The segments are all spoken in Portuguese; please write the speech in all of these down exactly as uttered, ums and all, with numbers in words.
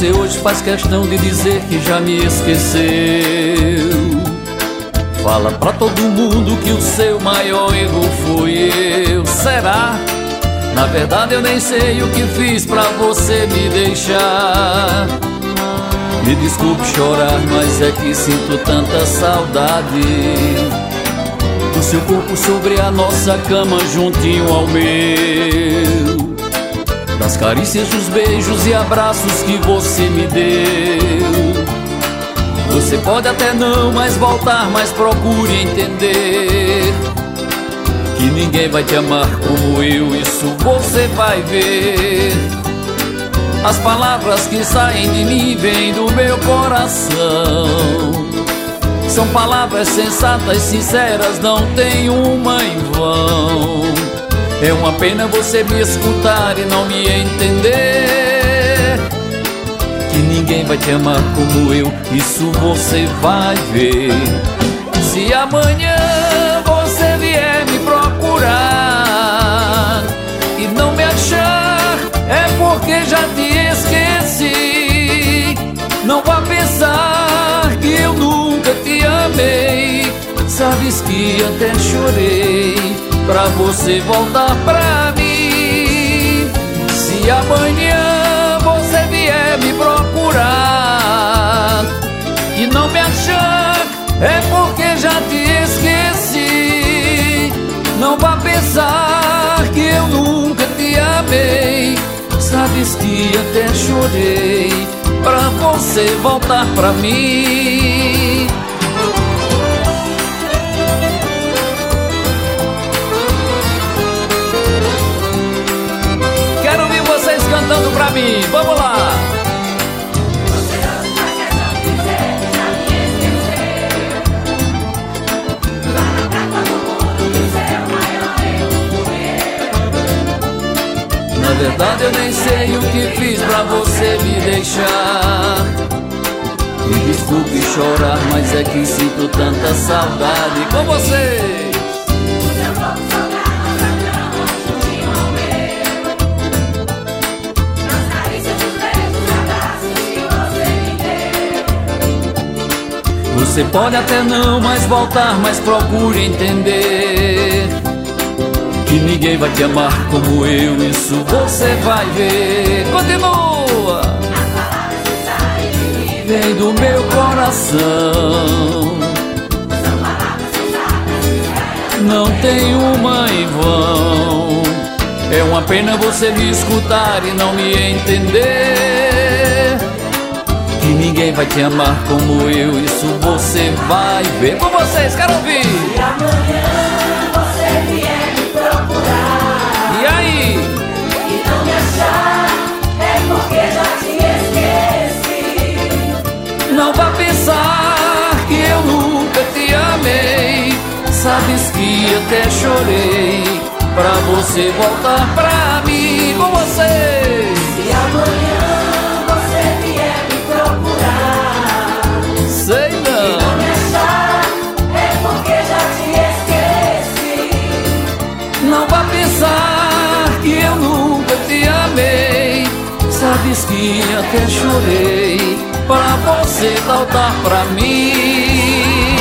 você hoje faz questão de dizer que já me esqueceu. Fala pra todo mundo que o seu maior erro fui eu. Será? Na verdade eu nem sei o que fiz pra você me deixar. Me desculpe chorar, mas é que sinto tanta saudade do seu corpo sobre a nossa cama juntinho ao meu, das carícias, dos beijos e abraços que você me deu. Você pode até não mais voltar, mas procure entender que ninguém vai te amar como eu, isso você vai ver. As palavras que saem de mim vêm do meu coração, são palavras sensatas, sinceras, não tem uma em vão. É uma pena você me escutar e não me entender, que ninguém vai te amar como eu, isso você vai ver. Se amanhã você vier me procurar e não me achar, é porque já te esqueci. Não vá pensar que eu nunca te amei. Sabes que até chorei pra você voltar pra mim. Se amanhã você vier me procurar e não me achar, é porque já te esqueci. Não vá pensar que eu nunca te amei. Sabes que até chorei pra você voltar pra mim. Quero ouvir vocês cantando pra mim, vamos lá! Na verdade eu nem sei o que fiz pra você me deixar. Me desculpe chorar, mas é que sinto tanta saudade com você. Você pode até não mais voltar, mas procure entender que ninguém vai te amar como eu, isso você vai ver. Continua! As palavras que saem de mim vêm do meu coração, são palavras sensatas, sinceras, não tem uma em vão. É uma pena você me escutar e não me entender, que ninguém vai te amar como eu, isso você vai ver. Com vocês, quero ouvir! E amanhã você vier me procurar, e aí? E não me achar, é porque já te esqueci. Não vá pensar que eu nunca te amei. Sabes que até chorei pra você voltar pra mim. Com vocês! E amanhã você vier me procurar, sei e não, não me achar, é porque já te esqueci. não vá pensar que eu nunca te amei. Sabes que até chorei pra você voltar pra mim.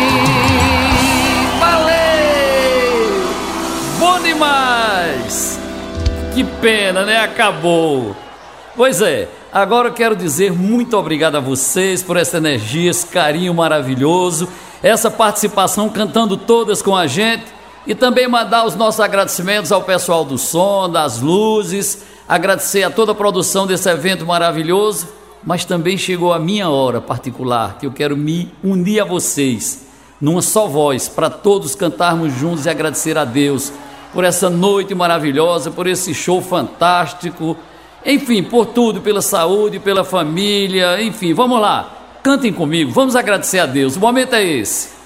Valeu! Bom demais! Que pena, né? Acabou. Pois é, agora eu quero dizer muito obrigado a vocês por essa energia, esse carinho maravilhoso, essa participação cantando todas com a gente, e também mandar os nossos agradecimentos ao pessoal do som, das luzes, agradecer a toda a produção desse evento maravilhoso, mas também chegou a minha hora particular, que eu quero me unir a vocês, numa só voz, para todos cantarmos juntos e agradecer a Deus por essa noite maravilhosa, por esse show fantástico, enfim, por tudo, pela saúde, pela família, enfim, vamos lá, cantem comigo, vamos agradecer a Deus, o momento é esse.